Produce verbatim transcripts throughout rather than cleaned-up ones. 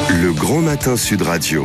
Le Grand Matin Sud Radio.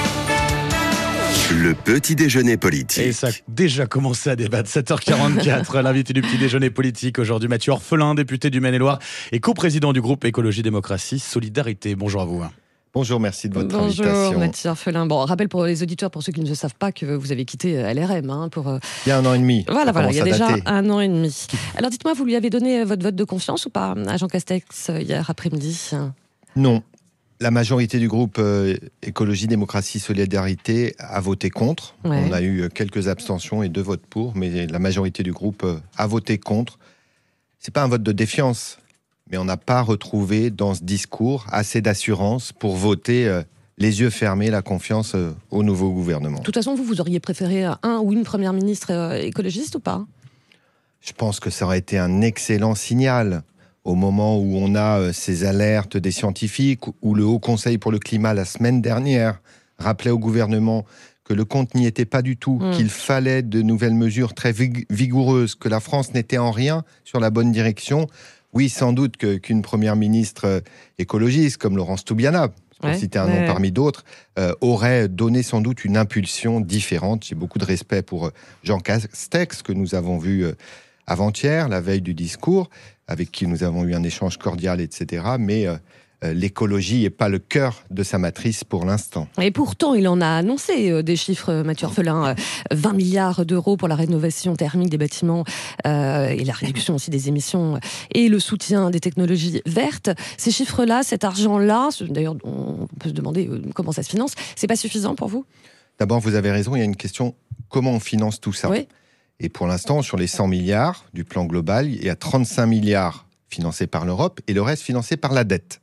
Le petit déjeuner politique. Et ça a déjà commencé à débattre. sept heures quarante-quatre, l'invité du petit déjeuner politique aujourd'hui, Mathieu Orphelin, député du Maine-et-Loire et coprésident du groupe Écologie Démocratie Solidarité. Bonjour à vous. Bonjour, merci de votre Bonjour, invitation. Bonjour Mathieu Orphelin. Bon, rappel pour les auditeurs, pour ceux qui ne le savent pas, que vous avez quitté L R M. Hein, pour, euh... Il y a un an et demi. Voilà, voilà, il y a déjà dater. un an et demi. Alors dites-moi, vous lui avez donné votre vote de confiance ou pas à Jean Castex hier après-midi ? Non. La majorité du groupe euh, Écologie Démocratie Solidarité a voté contre. Ouais. On a eu quelques abstentions et deux votes pour, mais la majorité du groupe euh, a voté contre. C'est pas un vote de défiance, mais on n'a pas retrouvé dans ce discours assez d'assurance pour voter euh, les yeux fermés la confiance euh, au nouveau gouvernement. De toute façon, vous, vous auriez préféré un ou une première ministre euh, écologiste ou pas ? Je pense que ça aurait été un excellent signal. Au moment où on a euh, ces alertes des scientifiques, où le Haut Conseil pour le climat, la semaine dernière, rappelait au gouvernement que le compte n'y était pas du tout, mmh. qu'il fallait de nouvelles mesures très vig- vigoureuses, que la France n'était en rien sur la bonne direction. Oui, sans doute que, qu'une première ministre euh, écologiste, comme Laurence Toubiana, pour ouais, citer un ouais, nom ouais. parmi d'autres, euh, aurait donné sans doute une impulsion différente. J'ai beaucoup de respect pour euh, Jean Castex, que nous avons vu euh, avant-hier, la veille du discours, avec qui nous avons eu un échange cordial, et cetera. Mais euh, l'écologie n'est pas le cœur de sa matrice pour l'instant. Et pourtant, il en a annoncé euh, des chiffres, Mathieu Orphelin, euh, vingt milliards d'euros pour la rénovation thermique des bâtiments euh, et la réduction aussi des émissions et le soutien des technologies vertes. Ces chiffres-là, cet argent-là, d'ailleurs, on peut se demander euh, comment ça se finance, c'est pas suffisant pour vous ? D'abord, vous avez raison, il y a une question, comment on finance tout ça ? Oui. Et pour l'instant, sur les cent milliards du plan global, il y a trente-cinq milliards financés par l'Europe et le reste financé par la dette.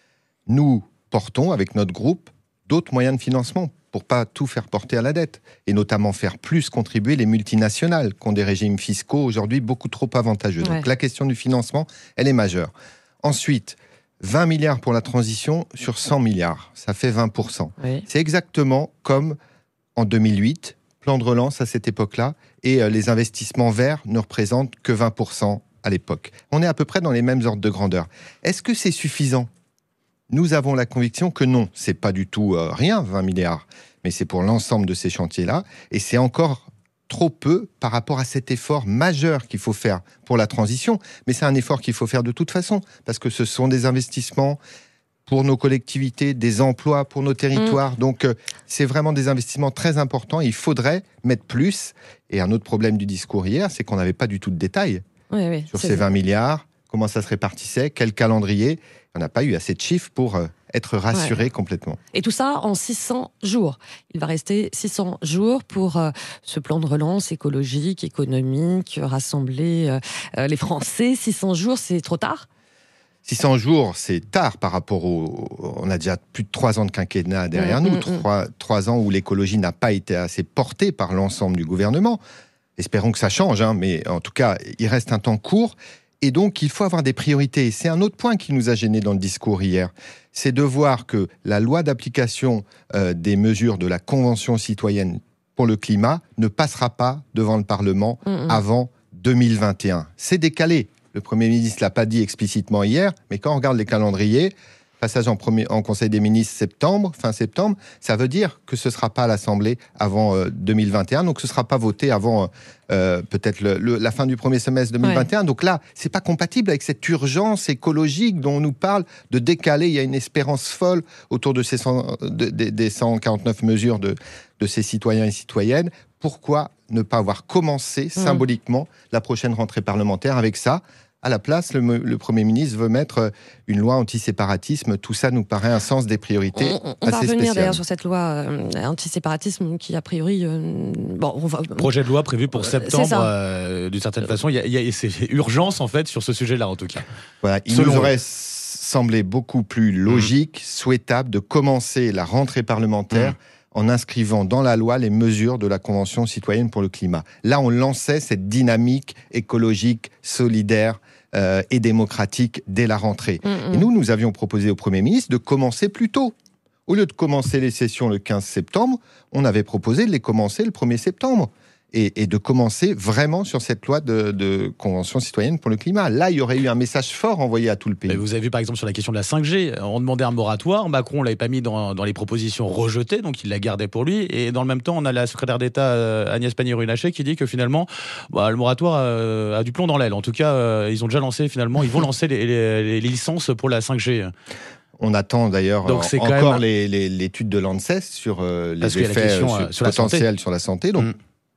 Nous portons, avec notre groupe, d'autres moyens de financement pour ne pas tout faire porter à la dette, et notamment faire plus contribuer les multinationales qui ont des régimes fiscaux aujourd'hui beaucoup trop avantageux. Ouais. Donc la question du financement, elle est majeure. Ensuite, vingt milliards pour la transition sur cent milliards, ça fait vingt pour cent. Oui. C'est exactement comme en deux mille huit, plan de relance à cette époque-là, et les investissements verts ne représentent que vingt pour cent à l'époque. On est à peu près dans les mêmes ordres de grandeur. Est-ce que c'est suffisant ? Nous avons la conviction que non, c'est pas du tout euh, rien, vingt milliards, mais c'est pour l'ensemble de ces chantiers-là, et c'est encore trop peu par rapport à cet effort majeur qu'il faut faire pour la transition, mais c'est un effort qu'il faut faire de toute façon, parce que ce sont des investissements pour nos collectivités, des emplois pour nos territoires. Mmh. Donc, euh, c'est vraiment des investissements très importants. Il faudrait mettre plus. Et un autre problème du discours hier, c'est qu'on n'avait pas du tout de détails oui, oui, sur ces vingt milliards, comment ça se répartissait, quel calendrier. On n'a pas eu assez de chiffres pour euh, être rassuré ouais. complètement. Et tout ça en six cents jours. Il va rester six cents jours pour euh, ce plan de relance écologique, économique, rassembler euh, les Français. six cents jours, c'est trop tard ? six cents jours, c'est tard par rapport au... On a déjà plus de trois ans de quinquennat derrière mmh, nous, mmh, trois ans où l'écologie n'a pas été assez portée par l'ensemble du gouvernement. Espérons que ça change, hein, mais en tout cas, il reste un temps court. Et donc, il faut avoir des priorités. C'est un autre point qui nous a gênés dans le discours hier. C'est de voir que la loi d'application euh, des mesures de la Convention citoyenne pour le climat ne passera pas devant le Parlement mmh, avant deux mille vingt et un. C'est décalé. Le Premier ministre ne l'a pas dit explicitement hier, mais quand on regarde les calendriers, passage en, premier, en Conseil des ministres septembre, fin septembre, ça veut dire que ce ne sera pas à l'Assemblée avant euh, deux mille vingt et un, donc ce ne sera pas voté avant euh, peut-être le, le, la fin du premier semestre deux mille vingt et un. Ouais. Donc là, ce n'est pas compatible avec cette urgence écologique dont on nous parle de décaler. Il y a une espérance folle autour de ces cent, de, de, des cent quarante-neuf mesures de, de ces citoyens et citoyennes. Pourquoi ne pas avoir commencé symboliquement la prochaine rentrée parlementaire avec ça ? À la place, le, le Premier ministre veut mettre une loi anti-séparatisme. Tout ça nous paraît un sens des priorités on, on, on assez va revenir spécial. D'ailleurs sur cette loi euh, anti-séparatisme qui, a priori... Euh, bon, on va... Projet de loi prévu pour septembre, euh, d'une certaine façon. Il y a, il y a, c'est urgence, en fait, sur ce sujet-là, en tout cas. Voilà, il Selon nous aurait eux. semblé beaucoup plus logique, mmh. souhaitable, de commencer la rentrée parlementaire mmh. en inscrivant dans la loi les mesures de la Convention citoyenne pour le climat. Là, on lançait cette dynamique écologique, solidaire, Euh, et démocratique dès la rentrée. Mmh, et nous, nous avions proposé au Premier ministre de commencer plus tôt. Au lieu de commencer les sessions le quinze septembre, on avait proposé de les commencer le premier septembre. et, et de commencer vraiment sur cette loi de, de Convention citoyenne pour le climat. Là, il y aurait eu un message fort envoyé à tout le pays. Mais vous avez vu par exemple sur la question de la cinq G, on demandait un moratoire, Macron ne l'avait pas mis dans, dans les propositions rejetées, donc il la gardait pour lui, et dans le même temps on a la secrétaire d'État euh, Agnès Pannier-Runacher qui dit que finalement bah, le moratoire euh, a du plomb dans l'aile. En tout cas, euh, ils ont déjà lancé finalement, ils vont lancer les, les, les licences pour la cinq G. On attend d'ailleurs Donc, en, encore même... les, les, l'étude de l'ANSES sur euh, les effets question, euh, sur, sur potentiels sur la santé. Donc, mmh.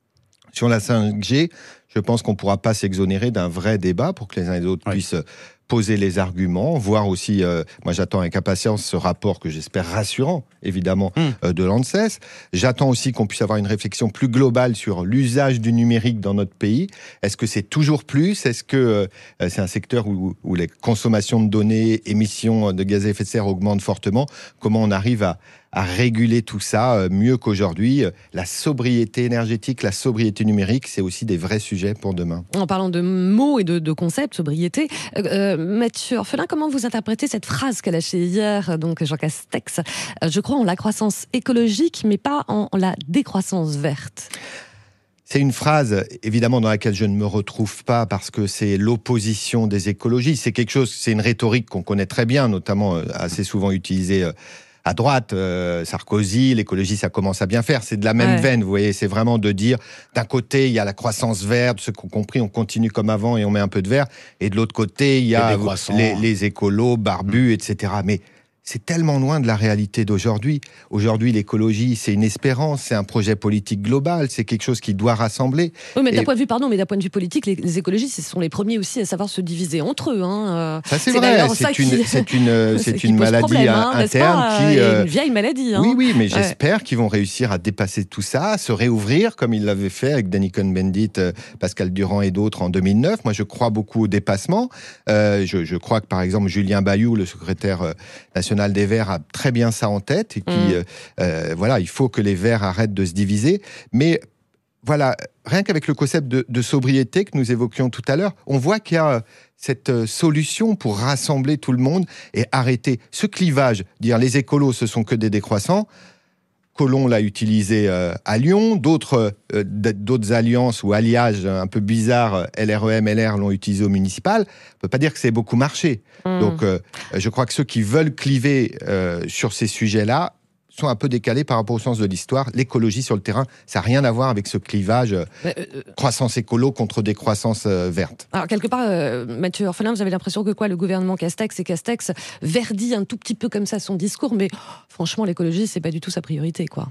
sur la cinq G, je pense qu'on ne pourra pas s'exonérer d'un vrai débat pour que les uns et les autres oui. puissent poser les arguments, voir aussi, euh, moi j'attends avec impatience ce rapport que j'espère rassurant, évidemment, mmh. euh, de l'ANSES. J'attends aussi qu'on puisse avoir une réflexion plus globale sur l'usage du numérique dans notre pays. Est-ce que c'est toujours plus ? Est-ce que euh, c'est un secteur où, où les consommations de données, émissions de gaz à effet de serre augmentent fortement ? Comment on arrive à à réguler tout ça euh, mieux qu'aujourd'hui. La sobriété énergétique, la sobriété numérique, c'est aussi des vrais sujets pour demain. En parlant de mots et de, de concepts, sobriété, euh, Mathieu Orphelin, comment vous interprétez cette phrase qu'a lâchée hier donc Jean Castex ? euh, Je crois en la croissance écologique, mais pas en, en la décroissance verte. C'est une phrase, évidemment, dans laquelle je ne me retrouve pas parce que c'est l'opposition des écologistes. C'est quelque chose, c'est une rhétorique qu'on connaît très bien, notamment euh, assez souvent utilisée euh, à droite, euh, Sarkozy, l'écologie, ça commence à bien faire. C'est de la même ouais. veine, vous voyez. C'est vraiment de dire, d'un côté, il y a la croissance verte, ceux qui ont compris, on continue comme avant et on met un peu de vert. Et de l'autre côté, il y a les, les écolos, barbus, mmh. et cetera. Mais c'est tellement loin de la réalité d'aujourd'hui. Aujourd'hui, l'écologie, c'est une espérance, c'est un projet politique global, c'est quelque chose qui doit rassembler. Oui, mais d'un et... point de vue, pardon, mais d'un point de vue politique, les, les écologistes, ce sont les premiers aussi à savoir se diviser entre eux. Hein. Ça, c'est, c'est vrai. C'est, une, qui... c'est une, c'est une maladie problème, hein, interne pas, qui. Euh... Une vieille maladie. Hein. Oui, oui, mais j'espère ouais. qu'ils vont réussir à dépasser tout ça, à se réouvrir comme ils l'avaient fait avec Danny Cohn-Bendit, Pascal Durand et d'autres en deux mille neuf. Moi, je crois beaucoup au dépassement. Euh, je, je crois que, par exemple, Julien Bayou, le secrétaire national des Verts, a très bien ça en tête et qui, mmh. euh, voilà, il faut que les Verts arrêtent de se diviser. Mais voilà, rien qu'avec le concept de, de sobriété que nous évoquions tout à l'heure, on voit qu'il y a cette solution pour rassembler tout le monde et arrêter ce clivage. Dire les écolos, ce sont que des décroissants. Collomb l'a utilisé euh, à Lyon, d'autres, euh, d'autres alliances ou alliages un peu bizarres, L R E M, L R l'ont utilisé au municipal. On ne peut pas dire que c'est beaucoup marché. Mmh. Donc, euh, je crois que ceux qui veulent cliver euh, sur ces sujets-là sont un peu décalés par rapport au sens de l'histoire. L'écologie sur le terrain, ça n'a rien à voir avec ce clivage euh, euh, croissance écolo contre décroissance euh, verte. Alors, quelque part, euh, Mathieu Orphelin, vous avez l'impression que quoi, le gouvernement Castex et Castex verdit un tout petit peu comme ça son discours, mais oh, franchement, l'écologie, c'est pas du tout sa priorité, quoi.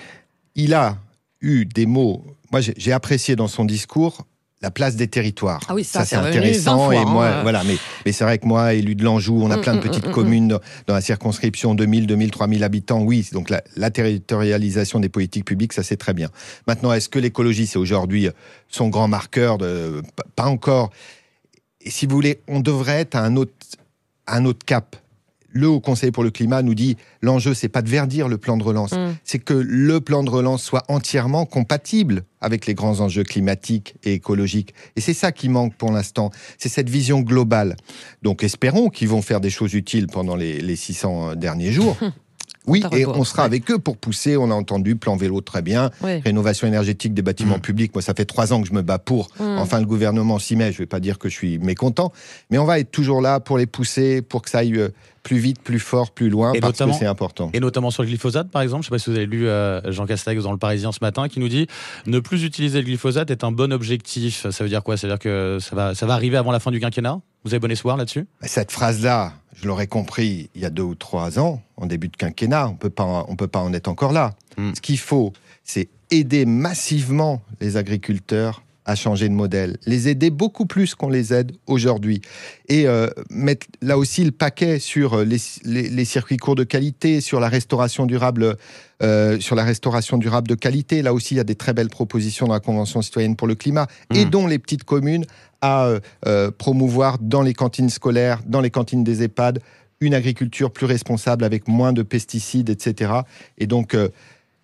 Il a eu des mots... Moi, j'ai, j'ai apprécié dans son discours la place des territoires. Ah oui, ça, ça c'est intéressant. fois, et moi, hein. voilà, mais, mais c'est vrai que moi, élu de l'Anjou, on a plein de petites mmh, mmh, communes dans, dans la circonscription, deux mille, deux mille, trois mille habitants. Oui, donc la, la territorialisation des politiques publiques, ça c'est très bien. Maintenant, est-ce que l'écologie, c'est aujourd'hui son grand marqueur de, pas encore. Et si vous voulez, on devrait être à un autre, à un autre cap. Le Haut Conseil pour le climat nous dit l'enjeu, c'est pas de verdir le plan de relance, mmh. c'est que le plan de relance soit entièrement compatible avec les grands enjeux climatiques et écologiques. Et c'est ça qui manque pour l'instant, c'est cette vision globale. Donc espérons qu'ils vont faire des choses utiles pendant les, les six cents derniers jours. Oui, et on sera ouais. avec eux pour pousser. On a entendu plan vélo très bien, ouais. rénovation énergétique des bâtiments mmh. publics. Moi, ça fait trois ans que je me bats pour. Mmh. Enfin, le gouvernement s'y met. Je ne vais pas dire que je suis mécontent, mais on va être toujours là pour les pousser, pour que ça aille plus vite, plus fort, plus loin, et parce que c'est important. Et notamment sur le glyphosate, par exemple. Je ne sais pas si vous avez lu euh, Jean Castex dans Le Parisien ce matin, qui nous dit ne plus utiliser le glyphosate est un bon objectif. Ça veut dire quoi ? Ça veut dire que ça va, ça va arriver avant la fin du quinquennat ? Vous avez bon espoir là-dessus ? Cette phrase-là, je l'aurais compris il y a deux ou trois ans, en début de quinquennat. On peut pas, on peut pas en être encore là. Mmh. Ce qu'il faut, c'est aider massivement les agriculteurs à changer de modèle, les aider beaucoup plus qu'on les aide aujourd'hui, et euh, mettre là aussi le paquet sur les, les, les circuits courts de qualité, sur la restauration durable, euh, sur la restauration durable de qualité. Là aussi, il y a des très belles propositions dans la Convention citoyenne pour le climat, mmh. aidons les petites communes à euh, promouvoir dans les cantines scolaires, dans les cantines des EHPAD, une agriculture plus responsable avec moins de pesticides, et cetera. Et donc, euh,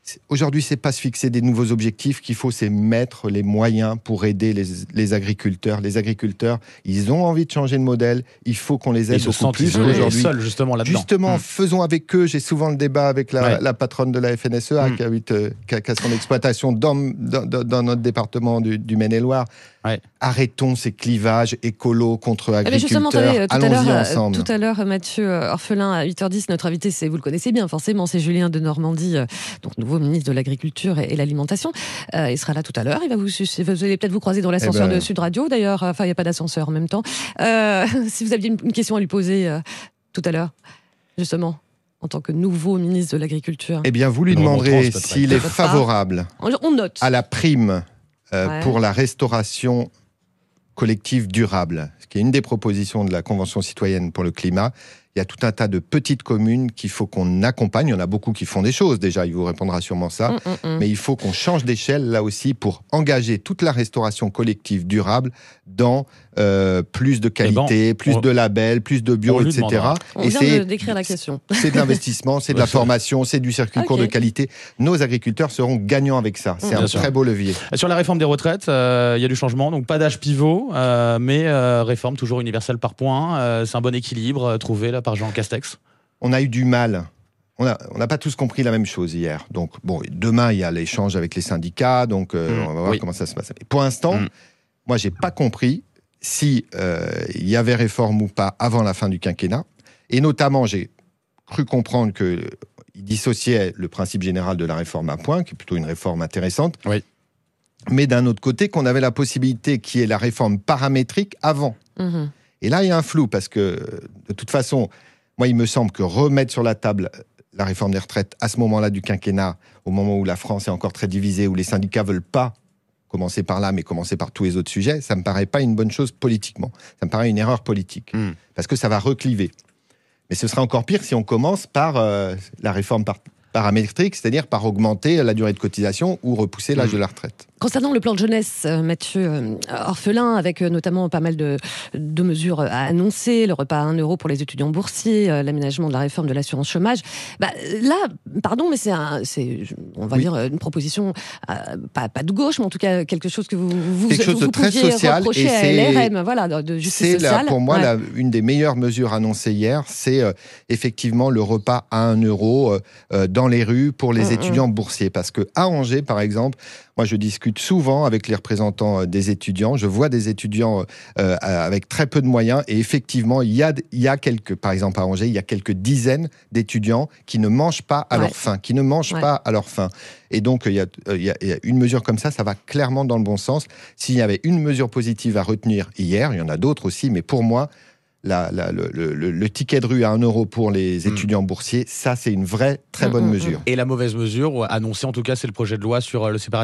Aujourd'hui, c'est pas se fixer des nouveaux objectifs qu'il faut, c'est mettre les moyens pour aider les, les agriculteurs. Les agriculteurs, ils ont envie de changer de modèle. Il faut qu'on les aide beaucoup plus aujourd'hui. Seuls justement là-dedans. Justement, mmh. faisons avec eux. J'ai souvent le débat avec la, ouais. la patronne de la F N S E A mmh. qui, habite, euh, qui, a, qui a son exploitation dans, dans, dans notre département du, du Maine-et-Loire. Ouais. Arrêtons ces clivages écolo contre agriculteurs. Attendez, Allons-y ensemble. Tout à l'heure, Mathieu Orphelin, à huit heures dix, notre invité, c'est, vous le connaissez bien forcément, c'est Julien de Normandie, donc nouveau ministre de l'Agriculture et, et l'Alimentation. Euh, il sera là tout à l'heure. Il va vous, vous allez peut-être vous croiser dans l'ascenseur eh ben... de Sud Radio, d'ailleurs. Enfin, il n'y a pas d'ascenseur en même temps. Euh, si vous aviez une, une question à lui poser euh, tout à l'heure, justement, en tant que nouveau ministre de l'Agriculture. Eh bien, vous lui demanderez s'il est favorable on, on note. à la prime euh, ouais. pour la restauration collective durable, ce qui est une des propositions de la Convention citoyenne pour le climat. Il y a tout un tas de petites communes qu'il faut qu'on accompagne. Il y en a beaucoup qui font des choses, déjà, il vous répondra sûrement ça. Mmh, mmh. Mais il faut qu'on change d'échelle, là aussi, pour engager toute la restauration collective durable dans euh, plus de qualité, bon, plus on, de labels, plus de bio, et cetera. On vient et de décrire la question. C'est de l'investissement, c'est de la formation, c'est du circuit okay. court de qualité. Nos agriculteurs seront gagnants avec ça. C'est mmh, un très beau levier. Sur la réforme des retraites, il euh, y a du changement. Donc pas d'âge pivot, euh, mais euh, réforme toujours universelle par points. Euh, c'est un bon équilibre euh, trouvé là par Jean Castex. On a eu du mal. On n'a on a pas tous compris la même chose hier. Donc, bon, demain, il y a l'échange avec les syndicats. Donc, euh, mmh, on va voir oui. comment ça se passe. Et pour l'instant, mmh. moi, je n'ai pas compris si euh, il y avait réforme ou pas avant la fin du quinquennat. Et notamment, j'ai cru comprendre qu'il dissociait le principe général de la réforme à points, qui est plutôt une réforme intéressante. Oui. Mais d'un autre côté, qu'on avait la possibilité qui est la réforme paramétrique avant. Mmh. Et là, il y a un flou, parce que, de toute façon, moi, il me semble que remettre sur la table la réforme des retraites à ce moment-là du quinquennat, au moment où la France est encore très divisée, où les syndicats ne veulent pas commencer par là, mais commencer par tous les autres sujets, ça ne me paraît pas une bonne chose politiquement. Ça me paraît une erreur politique, mmh. parce que ça va recliver. Mais ce serait encore pire si on commence par euh, la réforme par paramétrique, c'est-à-dire par augmenter la durée de cotisation ou repousser l'âge mmh. de la retraite. Concernant le plan de jeunesse, Mathieu Orphelin, avec notamment pas mal de, de mesures à annoncer, le repas à un euro pour les étudiants boursiers, l'aménagement de la réforme de l'assurance chômage, bah, là, pardon, mais c'est, un, c'est on va oui. dire, une proposition, euh, pas, pas de gauche, mais en tout cas quelque chose que vous, vous, quelque chose vous, de très social, reprocher et à c'est, L R M, voilà, de justice c'est sociale. La, pour moi, ouais. la, une des meilleures mesures annoncées hier, c'est euh, effectivement le repas à un euro euh, dans les rues pour les mmh, étudiants mmh. boursiers. Parce qu'à Angers, par exemple, moi, je discute souvent avec les représentants des étudiants. Je vois des étudiants euh, avec très peu de moyens. Et effectivement, il y a, il y a quelques, par exemple à Angers, il y a quelques dizaines d'étudiants qui ne mangent pas à ouais. leur faim, qui ne mangent ouais. pas à leur faim. Et donc, il y, a, il, y a, il y a une mesure comme ça, ça va clairement dans le bon sens. S'il y avait une mesure positive à retenir hier, il y en a d'autres aussi, mais pour moi, La, la, le, le, le ticket de rue à un euro pour les étudiants mmh. boursiers, ça c'est une vraie très bonne mmh, mesure. Et la mauvaise mesure, annoncée en tout cas, c'est le projet de loi sur le séparatisme ?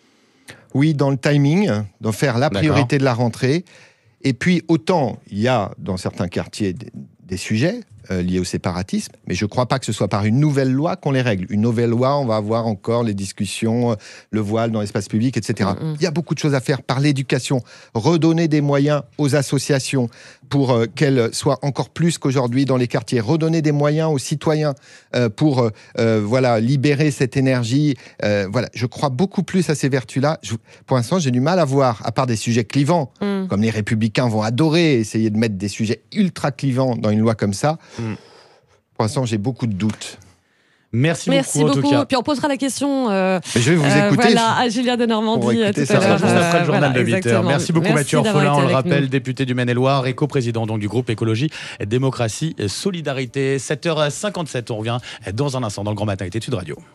Oui, dans le timing, d'en faire la priorité D'accord. de la rentrée. Et puis autant il y a dans certains quartiers des, des sujets euh, liés au séparatisme, mais je ne crois pas que ce soit par une nouvelle loi qu'on les règle. Une nouvelle loi, on va avoir encore les discussions, euh, le voile dans l'espace public, et cetera. Mmh. Il y a beaucoup de choses à faire par l'éducation, redonner des moyens aux associations pour euh, qu'elles soient encore plus qu'aujourd'hui dans les quartiers, redonner des moyens aux citoyens euh, pour euh, voilà, libérer cette énergie. Euh, voilà. Je crois beaucoup plus à ces vertus-là. Je, pour l'instant, j'ai du mal à voir, à part des sujets clivants, mmh. comme les Républicains vont adorer essayer de mettre des sujets ultra clivants dans une loi comme ça. Mmh. Pour l'instant, j'ai beaucoup de doutes. Merci, Merci beaucoup, beaucoup. En tout cas. Puis on posera la question euh, je vais vous euh, écouter. Voilà, à Julien de Normandie. Tout ça sera juste après le journal voilà, de huit heures. Merci beaucoup Merci Mathieu Orphelin, on le rappelle, nous. député du Maine-et-Loire et coprésident donc, du groupe Écologie, Démocratie et Solidarité. sept heures cinquante-sept, on revient dans un instant dans le Grand Matin et Sud Radio.